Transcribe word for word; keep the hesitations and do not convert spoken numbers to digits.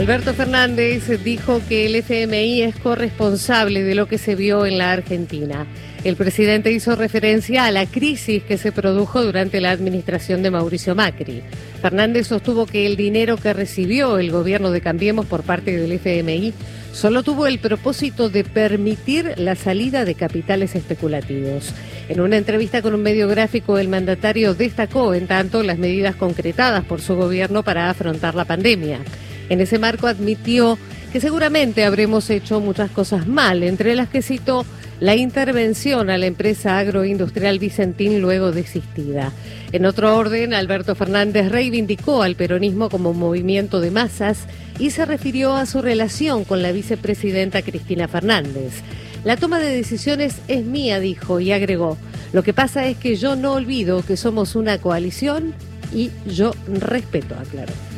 Alberto Fernández dijo que el F M I es corresponsable de lo que se vio en la Argentina. El presidente hizo referencia a la crisis que se produjo durante la administración de Mauricio Macri. Fernández sostuvo que el dinero que recibió el gobierno de Cambiemos por parte del F M I solo tuvo el propósito de permitir la salida de capitales especulativos. En una entrevista con un medio gráfico, el mandatario destacó, en tanto, las medidas concretadas por su gobierno para afrontar la pandemia. En ese marco admitió que seguramente habremos hecho muchas cosas mal, entre las que citó la intervención a la empresa agroindustrial Vicentín luego desistida. En otro orden, Alberto Fernández reivindicó al peronismo como movimiento de masas y se refirió a su relación con la vicepresidenta Cristina Fernández. La toma de decisiones es mía, dijo, y agregó: lo que pasa es que yo no olvido que somos una coalición y yo respeto, aclaró.